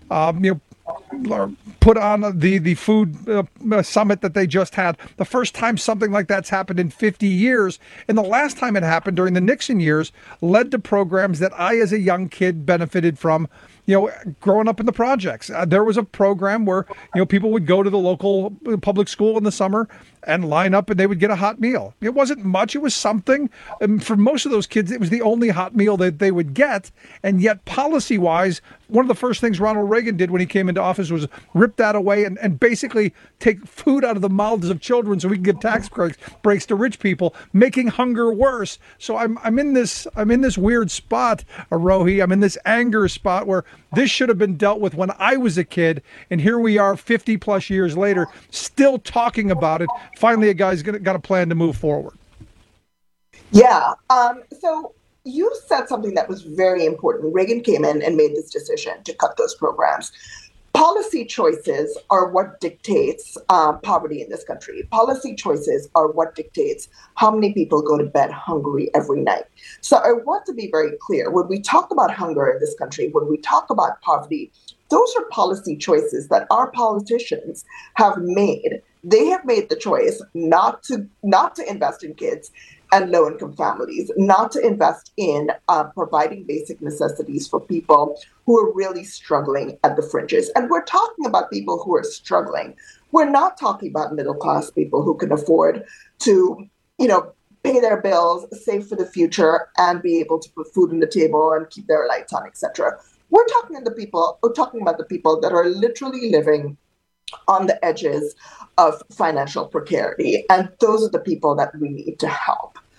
put on the food summit that they just had. The first time something like that's happened in 50 years. And the last time it happened during the Nixon years led to programs that I, as a young kid, benefited from, growing up in the projects. There was a program where, people would go to the local public school in the summer and line up and they would get a hot meal. It wasn't much. It was something. And for most of those kids, it was the only hot meal that they would get. And yet policy-wise, one of the first things Ronald Reagan did when he came into office was rip that away and basically take food out of the mouths of children so we can give tax breaks to rich people, making hunger worse. So I'm in this weird spot, Arohi. I'm in this anger spot where this should have been dealt with when I was a kid, and here we are 50 plus years later, still talking about it. Finally, a guy's got a plan to move forward. Yeah. So you said something that was very important. Reagan came in and made this decision to cut those programs. Policy choices are what dictates poverty in this country. Policy choices are what dictates how many people go to bed hungry every night. So I want to be very clear. When we talk about hunger in this country, when we talk about poverty, those are policy choices that our politicians have made. They have made the choice not to invest in kids and low-income families, not to invest in providing basic necessities for people who are really struggling at the fringes. And we're talking about people who are struggling. We're not talking about middle-class people who can afford to, pay their bills, save for the future, and be able to put food on the table and keep their lights on, etc. We're talking about the people that are literally living on the edges of financial precarity. And those are the people that we need to help.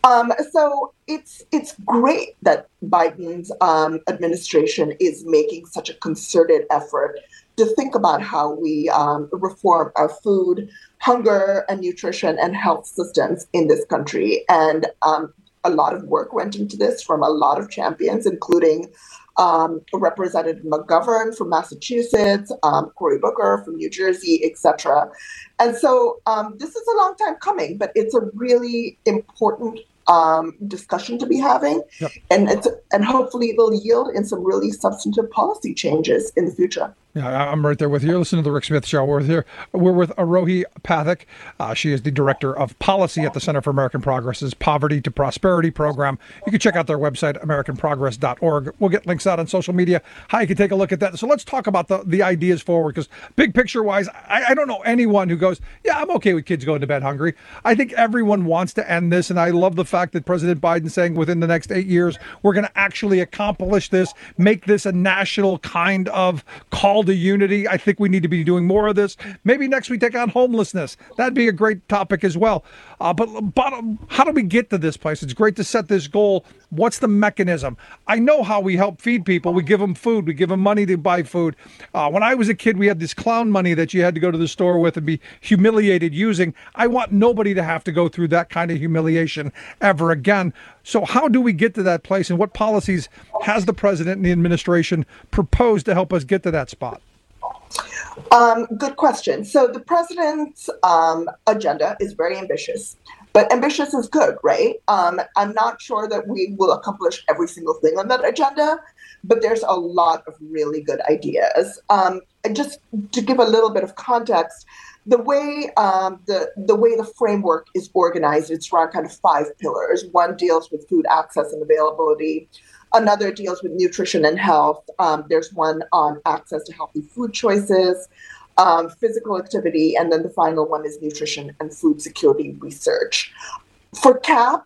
So it's great that Biden's administration is making such a concerted effort to think about how we reform our food, hunger, and nutrition and health systems in this country. And a lot of work went into this from a lot of champions, including Representative McGovern from Massachusetts, Cory Booker from New Jersey, etc. And so this is a long time coming, but it's a really important discussion to be having, yep. and hopefully it will yield in some really substantive policy changes in the future. Yeah, I'm right there with you. Listen to the Rick Smith Show. We're with Arohi Pathak. She is the Director of Policy at the Center for American Progress's Poverty to Prosperity program. You can check out their website, AmericanProgress.org. We'll get links out on social media, how you can take a look at that. So let's talk about the ideas forward, because big picture-wise, I don't know anyone who goes, yeah, I'm okay with kids going to bed hungry. I think everyone wants to end this, and I love the fact that President Biden saying within the next 8 years, we're going to actually accomplish this, make this a national kind of call to unity. I think we need to be doing more of this. Maybe next we take on homelessness. That'd be a great topic as well. But how do we get to this place? It's great to set this goal. What's the mechanism? I know how we help feed people. We give them food. We give them money to buy food. When I was a kid, we had this clown money that you had to go to the store with and be humiliated using. I want nobody to have to go through that kind of humiliation ever again. So how do we get to that place, and what policies has the president and the administration proposed to help us get to that spot? Good question. So the president's agenda is very ambitious, but ambitious is good, right? I'm not sure that we will accomplish every single thing on that agenda, but there's a lot of really good ideas. And just to give a little bit of context, the way the framework is organized, it's around kind of 5 pillars. One deals with food access and availability. Another deals with nutrition and health. There's one on access to healthy food choices, physical activity, and then the final one is nutrition and food security research. For CAP,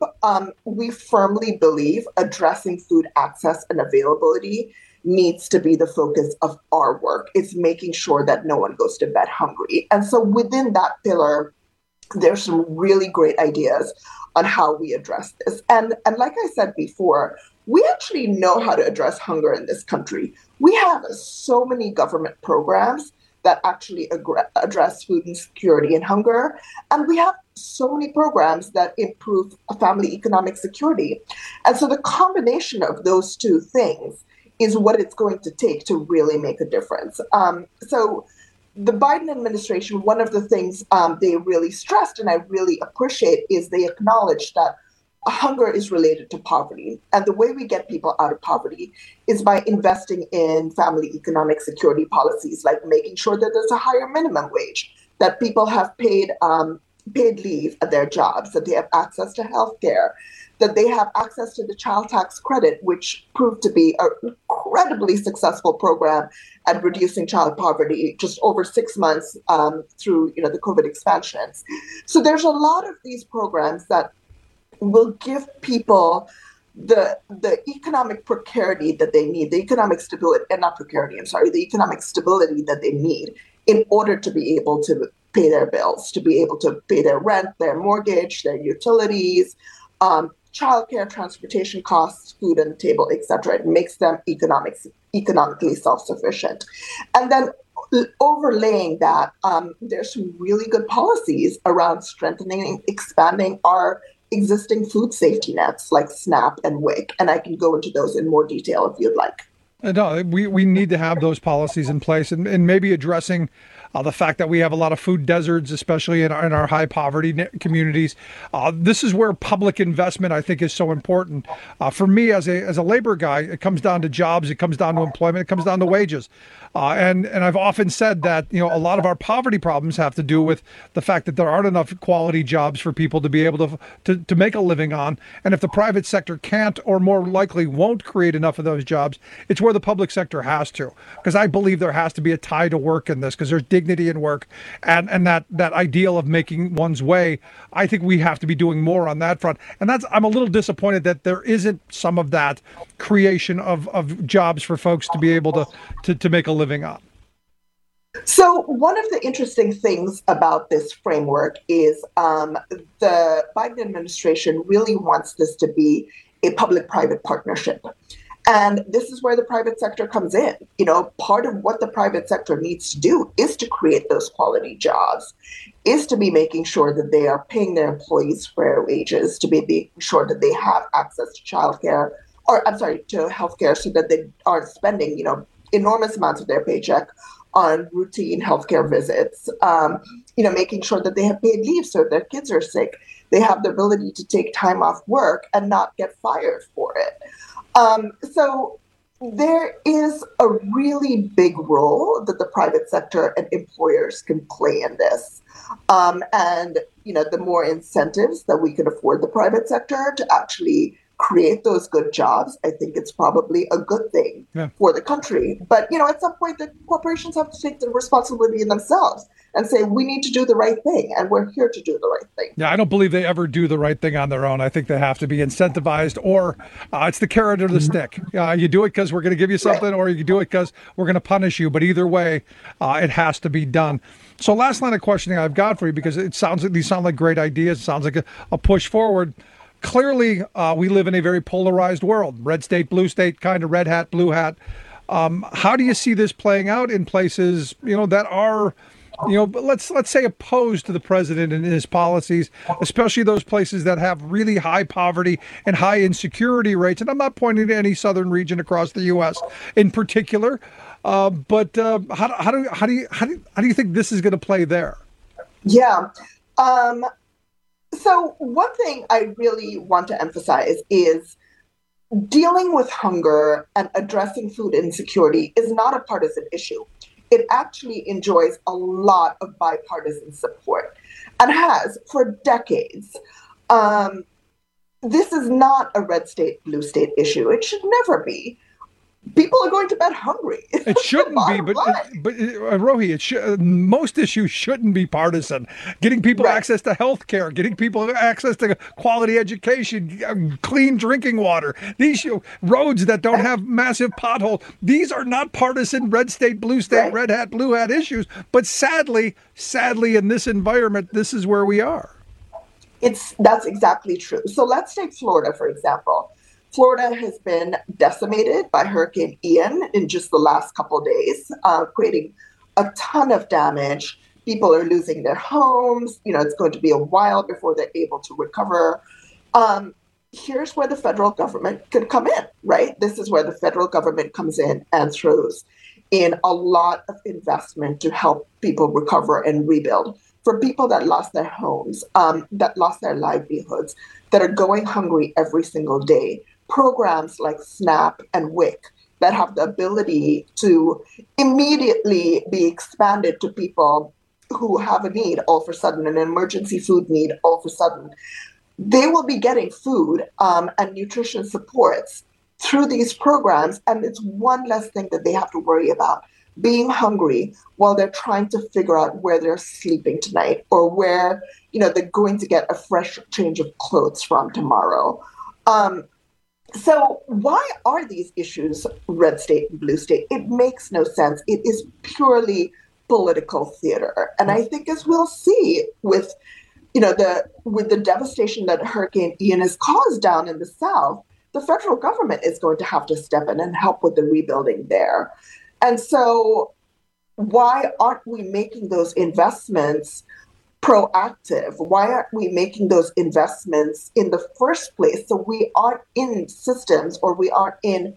we firmly believe addressing food access and availability needs to be the focus of our work. It's making sure that no one goes to bed hungry. And so within that pillar, there's some really great ideas on how we address this. And like I said before, we actually know how to address hunger in this country. We have so many government programs that actually address food insecurity and hunger. And we have so many programs that improve family economic security. And so the combination of those two things is what it's going to take to really make a difference. So the Biden administration, one of the things they really stressed, and I really appreciate, is they acknowledged that hunger is related to poverty. And the way we get people out of poverty is by investing in family economic security policies, like making sure that there's a higher minimum wage, that people have paid leave at their jobs, that they have access to health care, that they have access to the child tax credit, which proved to be an incredibly successful program at reducing child poverty just over 6 months through the COVID expansions. So there's a lot of these programs that will give people the economic precarity that they need, the economic stability, and not precarity, the economic stability that they need in order to be able to pay their bills, to be able to pay their rent, their mortgage, their utilities, childcare, transportation costs, food on the table, etc. It makes them economically self-sufficient. And then overlaying that, there's some really good policies around strengthening and expanding our existing food safety nets like SNAP and WIC, and I can go into those in more detail if you'd like. No, we need to have those policies in place, and maybe addressing the fact that we have a lot of food deserts, especially in our high poverty communities. This is where public investment, I think, is so important. For me, as a labor guy, it comes down to jobs, it comes down to employment, it comes down to wages. And I've often said that, a lot of our poverty problems have to do with the fact that there aren't enough quality jobs for people to be able to make a living on. And if the private sector can't, or more likely won't, create enough of those jobs, it's where the public sector has to. Because I believe there has to be a tie to work in this, because there's dignity in work, and that ideal of making one's way. I think we have to be doing more on that front. And I'm a little disappointed that there isn't some of that creation of jobs for folks to be able to make a living on. So one of the interesting things about this framework is the Biden administration really wants this to be a public-private partnership. And this is where the private sector comes in. You know, part of what the private sector needs to do is to create those quality jobs, is to be making sure that they are paying their employees fair wages, to be making sure that they have access to childcare, to healthcare, so that they aren't spending, enormous amounts of their paycheck on routine healthcare visits, making sure that they have paid leave so if their kids are sick, they have the ability to take time off work and not get fired for it. So there is a really big role that the private sector and employers can play in this. The more incentives that we can afford the private sector to actually create those good jobs, I think it's probably a good thing for the country. But, at some point, the corporations have to take the responsibility themselves and say, we need to do the right thing, and we're here to do the right thing. Yeah, I don't believe they ever do the right thing on their own. I think they have to be incentivized, or it's the carrot or the stick. You do it because we're going to give you something, or you do it because we're going to punish you. But either way, it has to be done. So last line of questioning I've got for you, because it sounds like these sound like great ideas. It sounds like a push forward. Clearly, we live in a very polarized world. Red state, blue state, kind of red hat, blue hat. How do you see this playing out in places, that are, let's say opposed to the president and his policies, especially those places that have really high poverty and high insecurity rates? And I'm not pointing to any southern region across the U.S. in particular, but how do you think this is going to play there? Yeah. So one thing I really want to emphasize is dealing with hunger and addressing food insecurity is not a partisan issue. It actually enjoys a lot of bipartisan support and has for decades. This is not a red state, blue state issue. It should never be. People are going to bed hungry. It shouldn't be, but Rohi, most issues shouldn't be partisan. Getting people access to health care, getting people access to quality education, clean drinking water, these roads that don't have massive potholes, these are not partisan red state, blue state, red hat, blue hat issues. But sadly, in this environment, this is where we are. That's exactly true. So let's take Florida, for example. Florida has been decimated by Hurricane Ian in just the last couple of days, creating a ton of damage. People are losing their homes. It's going to be a while before they're able to recover. Here's where the federal government could come in, right? This is where the federal government comes in and throws in a lot of investment to help people recover and rebuild. For people that lost their homes, that lost their livelihoods, that are going hungry every single day, programs like SNAP and WIC that have the ability to immediately be expanded to people who have a need all of a sudden, an emergency food need all of a sudden, they will be getting food and nutrition supports through these programs. And it's one less thing that they have to worry about, being hungry while they're trying to figure out where they're sleeping tonight or where, they're going to get a fresh change of clothes from tomorrow. So why are these issues red state and blue state? It makes no sense. It is purely political theater. And I think, as we'll see with the devastation that Hurricane Ian has caused down in the South, the federal government is going to have to step in and help with the rebuilding there. And so why aren't we making those investments proactive? Why aren't we making those investments in the first place? So we aren't in systems, or we aren't in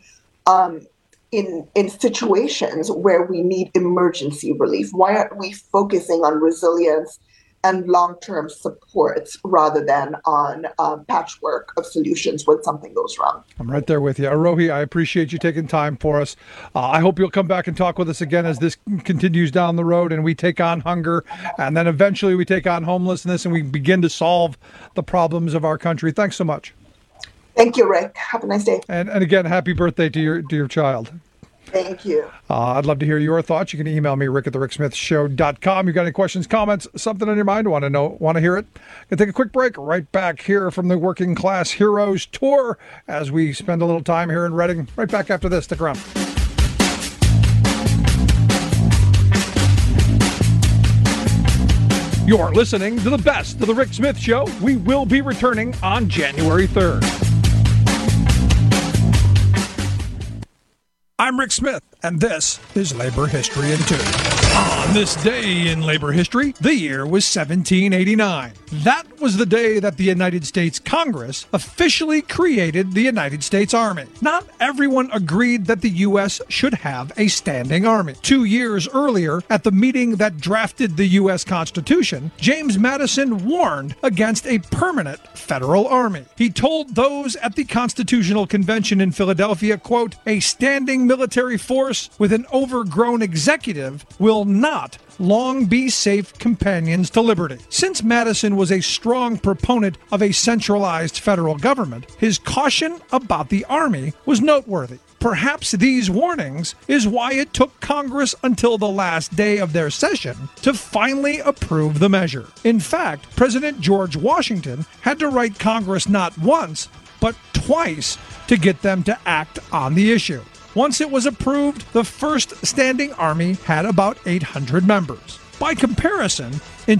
situations where we need emergency relief. Why aren't we focusing on resilience and long-term supports rather than on patchwork of solutions when something goes wrong? I'm right there with you. Arohi, I appreciate you taking time for us. I hope you'll come back and talk with us again as this continues down the road and we take on hunger, and then eventually we take on homelessness, and we begin to solve the problems of our country. Thanks so much. Thank you, Rick. Have a nice day. And again, happy birthday to your child. Thank you. I'd love to hear your thoughts. You can email me, rick@thericksmithshow.com. You got any questions, comments, something on your mind? Want to hear it? Gonna take a quick break. Right back here from the Working Class Heroes Tour as we spend a little time here in Reading. Right back after this. Stick around. You're listening to the best of the Rick Smith Show. We will be returning on January 3rd. I'm Rick Smith, and this is Labor History in 2. On this day in labor history, the year was 1789. That was the day that the United States Congress officially created the United States Army. Not everyone agreed that the U.S. should have a standing army. 2 years earlier, at the meeting that drafted the U.S. Constitution, James Madison warned against a permanent federal army. He told those at the Constitutional Convention in Philadelphia, quote, "A standing military force with an overgrown executive will not long be safe companions to liberty." Since Madison was a strong proponent of a centralized federal government, his caution about the Army was noteworthy. Perhaps these warnings is why it took Congress until the last day of their session to finally approve the measure. In fact, President George Washington had to write Congress not once, but twice to get them to act on the issue. Once it was approved, the first standing army had about 800 members. By comparison, in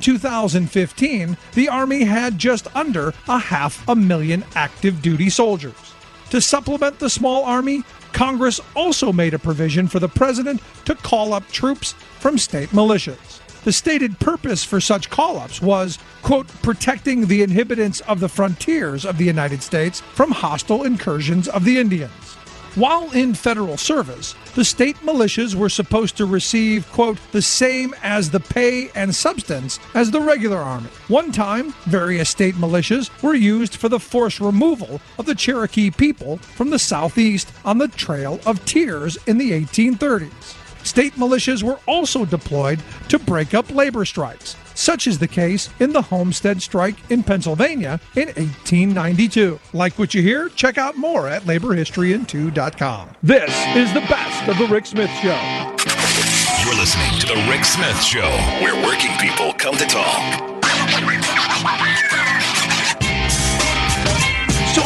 2015, the Army had just under 500,000 active duty soldiers. To supplement the small army, Congress also made a provision for the president to call up troops from state militias. The stated purpose for such call-ups was, quote, protecting the inhabitants of the frontiers of the United States from hostile incursions of the Indians. While in federal service, the state militias were supposed to receive, quote, the same as the pay and substance as the regular army. One time, various state militias were used for the forced removal of the Cherokee people from the southeast on the Trail of Tears in the 1830s. State militias were also deployed to break up labor strikes. Such is the case in the Homestead Strike in Pennsylvania in 1892. Like what you hear? Check out more at laborhistoryin2.com. This is the best of the Rick Smith Show. You're listening to the Rick Smith Show, where working people come to talk. So,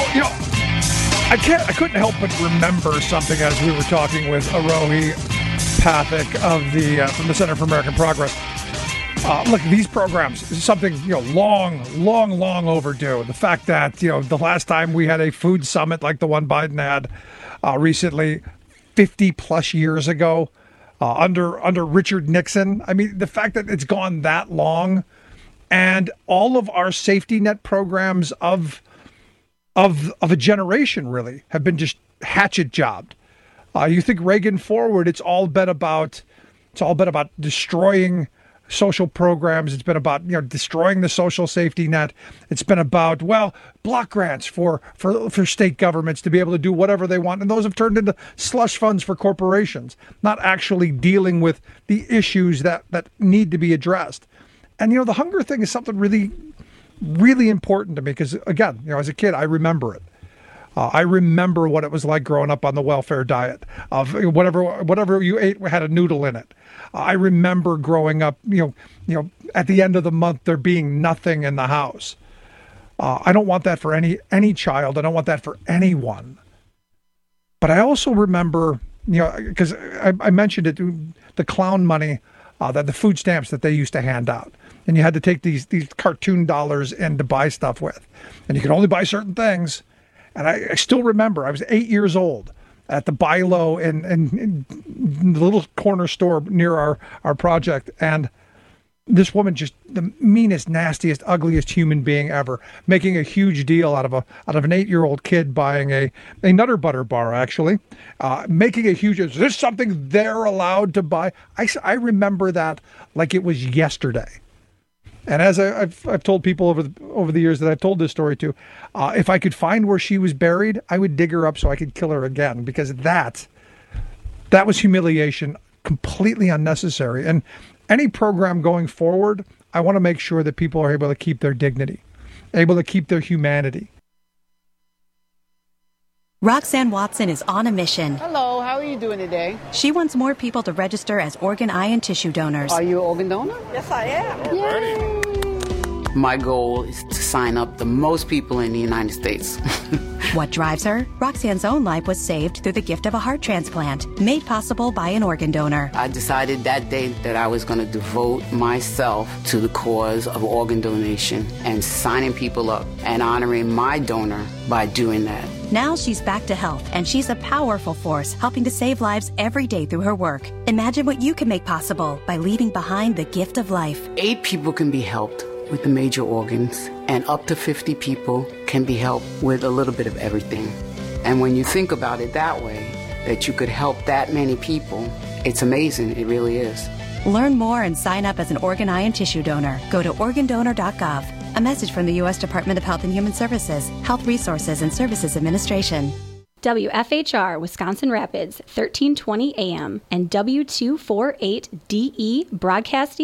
I couldn't help but remember something as we were talking with Arohi Pathak of from the Center for American Progress. Look, these programs is something, long overdue. The fact that, the last time we had a food summit like the one Biden had recently, 50 plus years ago, under Richard Nixon. I mean, the fact that it's gone that long, and all of our safety net programs of a generation really have been just hatchet jobbed. You think Reagan forward, it's all been about destroying social programs. It's been about destroying the social safety net. It's been about block grants for state governments to be able to do whatever they want, and those have turned into slush funds for corporations, not actually dealing with the issues that need to be addressed. And the hunger thing is something really, really important to me because, again, as a kid, I remember it. I remember what it was like growing up on the welfare diet of whatever you ate had a noodle in it. I remember growing up, at the end of the month there being nothing in the house. I don't want that for any child. I don't want that for anyone. But I also remember, because I mentioned it, the clown money, that the food stamps that they used to hand out, and you had to take these cartoon dollars in to buy stuff with, and you could only buy certain things. And I still remember I was 8 years old at the Buy Low in the little corner store near our project. And this woman, just the meanest, nastiest, ugliest human being ever, making a huge deal out of an 8-year-old kid buying a Nutter Butter bar, actually, making a huge, is this something they're allowed to buy? I remember that like it was yesterday. And as I've told people over the years that I've told this story to, if I could find where she was buried, I would dig her up so I could kill her again, because that was humiliation, completely unnecessary. And any program going forward, I want to make sure that people are able to keep their dignity, able to keep their humanity. Roxanne Watson is on a mission. Hello, how are you doing today? She wants more people to register as organ, eye, and tissue donors. Are you an organ donor? Yes, I am. Yay. My goal is to sign up the most people in the United States. What drives her? Roxanne's own life was saved through the gift of a heart transplant, made possible by an organ donor. I decided that day that I was going to devote myself to the cause of organ donation and signing people up and honoring my donor by doing that. Now she's back to health, and she's a powerful force helping to save lives every day through her work. Imagine what you can make possible by leaving behind the gift of life. 8 people can be helped with the major organs, and up to 50 people can be helped with a little bit of everything. And when you think about it that way, that you could help that many people, it's amazing. It really is. Learn more and sign up as an organ, eye, and tissue donor. Go to organdonor.gov. A message from the U.S. Department of Health and Human Services, Health Resources and Services Administration. WFHR, Wisconsin Rapids, 1320 AM, and W248DE Broadcasting